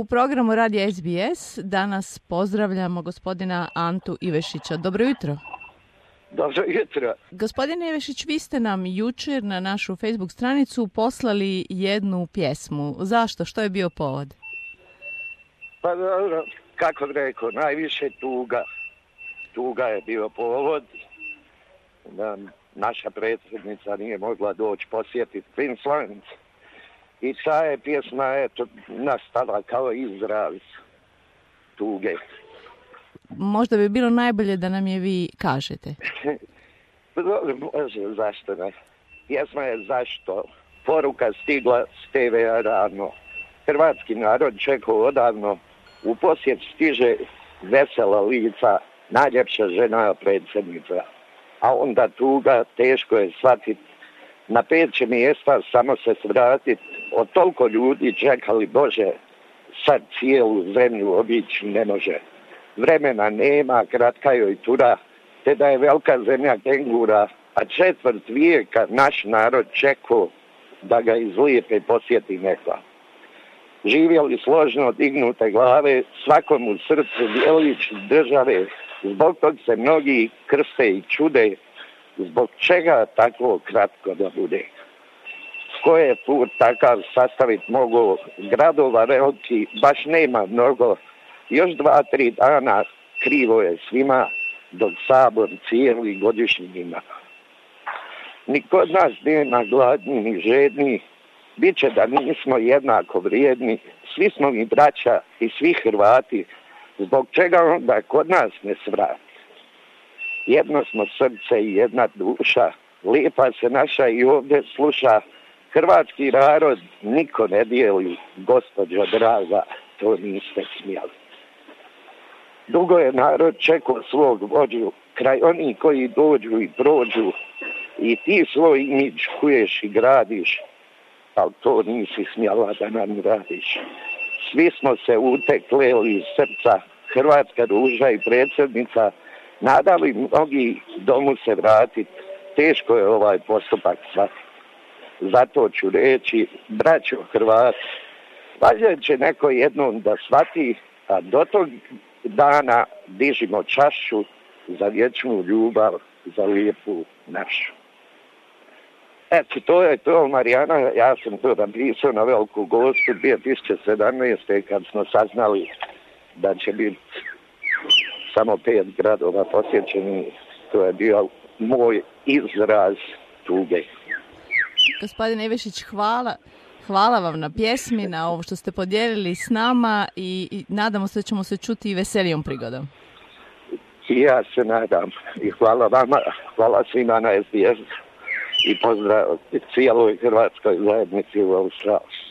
u programu Radija SBS. Danas pozdravljamo gospodina Antu Ivešića. Dobro jutro. Dobro jutro. Gospodine Ivešić, vi ste nam jučer na našu Facebook stranicu poslali jednu pjesmu. Zašto? Što je bio povod? Pa dobro, kako bi rekao, najviše tuga. Tuga je bio povod. Da naša predsjednica nije mogla doći posjetiti Queensland. I ta je pjesma nastala kao izraz tuge. Možda bi bilo najbolje da nam je vi kažete. Može, zašto ne? Pjesma je zašto. Poruka stigla s TV-a rano. Hrvatski narod čekao odavno. U posjet stiže vesela lica, najljepša žena predsjednica. A onda tuga, teško je shvatiti. Na 5 će mjesta samo se svratiti. Od toliko ljudi čekali Bože, sad cijelu zemlju obići ne može. Vremena nema, kratka joj tura, te da je velika zemlja kengura, a 1/4 vijeka naš narod čekao da ga iz Lijepe posjeti neko. Živjeli složno dignute glave, svakom u srcu djelić države, zbog tog se mnogi krste i čude, zbog čega tako kratko da bude. Ko je put takav sastaviti mogu, gradova veliki baš nema mnogo, još 2-3 dana krivo je svima, dok Sabor cijeli godišnji ima. Ni kod nas nema gladni ni žedni, bit će da nismo jednako vrijedni, svi smo mi braća i svi Hrvati, zbog čega onda kod nas ne svrati. Jedno smo srce i jedna duša, lijepa se naša i ovdje sluša, hrvatski narod niko ne dijeli, gospođo draga, to niste smjeli. Dugo je narod čekao svog vođu, kraj onih koji dođu i prođu, i ti svoj imidž kuješ i gradiš, ali to nisi smjela da nam radiš. Svi smo se utekleli iz srca, hrvatska ruža i predsjednica, nadali mnogi domu se vratit, teško je ovaj postupak shvatiti. Zato ću reći, braćo Hrvati, valjda će neko jednom da shvati, a do tog dana dižimo čašu za vječnu ljubav, za lijepu našu. Eto, to je to, Marijana, ja sam to napisao na Veliku Gospu 2017. kad smo saznali da će biti samo 5 gradova posjećeni. To je bio moj izraz tuge. Gospodine Ivešić, hvala vam na pjesmi, na ovo što ste podijelili s nama i nadamo se da ćemo se čuti i veselijom prigodom. I ja se nadam. I hvala vama, hvala svima na SBS i pozdrav cijeloj hrvatskoj zajednici u Australiji.